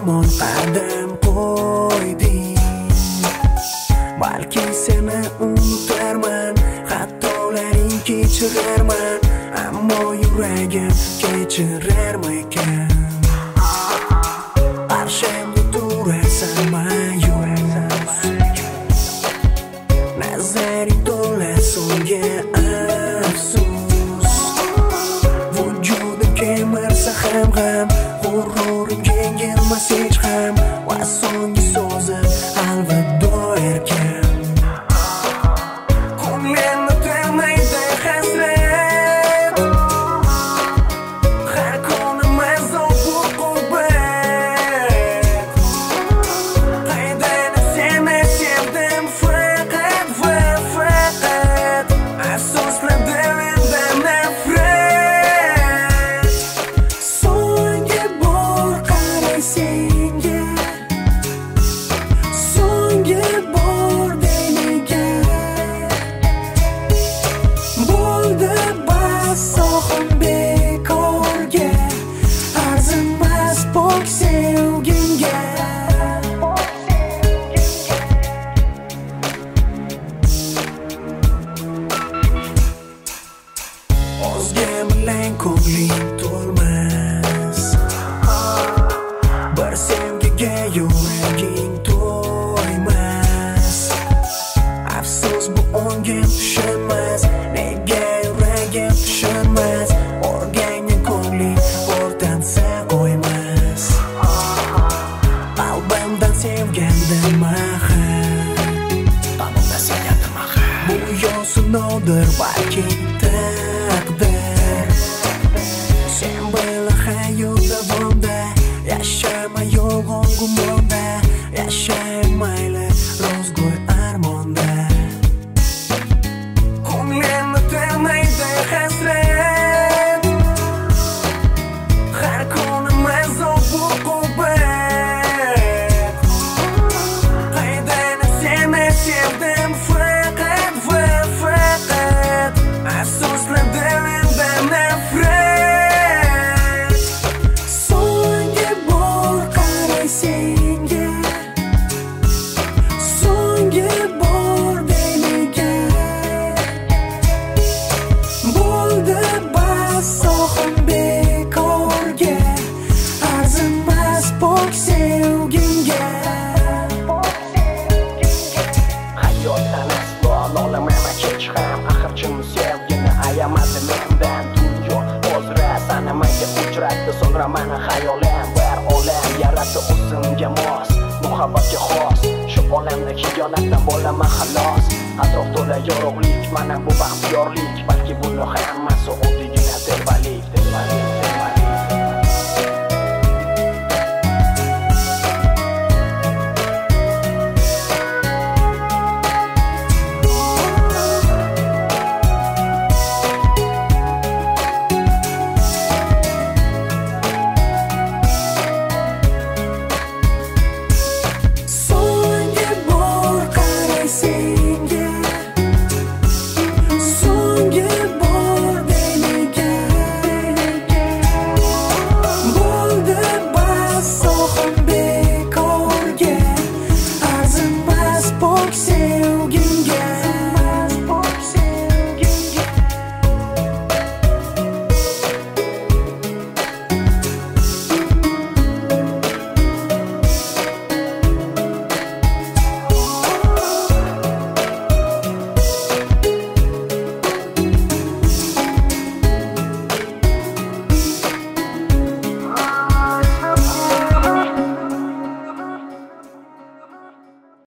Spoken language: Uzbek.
tomon qadam qo'yding. Balki seni unutarman, xatolaring kechirarman, ammo yuragim kechirarmikan? Qarshimda turasan ma'yus, nazaring to'la so'ngga afsus. Vujudim kemirsa ham g'ururim yengilmas hech ham, va so'nggi so'zim alvido erkan. Ko'nglimni to'lmaydi hasrat, har kunim azob uqubat. Qaydani seni sevdim faqat va faqat, afsusladim mendan nafrat. So'nggi bor qaray senga, so'nggi bor denigan. Bo'ldi bas sohim bekorga, arzimas pok sevgingga. Ozga bilan ko'ngling to'lmas, bir sevgiga yuraging to'ymas. Afsus bu onga tushunmas, nega yuragim tushunmas. O'rganga ko'ngling o'rtansa qo'ymas. Qalbimdan sevgandim bu yo'sin nodir balki taqdir. Sen bilan hayot davomda, yashama yolg'on gumonda, yashay mayli rozgo'y armonda. Ko'nglimni to'lmaydi hasrat, har kunim azob uqubat. Qaydani seni sevdim faqat va faqat, afsusladim mendan nafrat. So'nggi bor qaray senga, so'nggi bor denigan. Bo'ldi bas sohim bekorga, arzimas pok sevgingga. Hayotdan aslo ololmayman hech ham, axir chin sevgini ayamadi mendan dunyo. O'zra sanamaga uchratdi, so'ngra mani xayolim bir olam yaratdi o'zimga mos, muhabbatga xos. Shu olamda xiyonatdan bo'laman xalos, atrof to'la yorug'lik, mana bu baxtiyorlik. Balki buni hammasi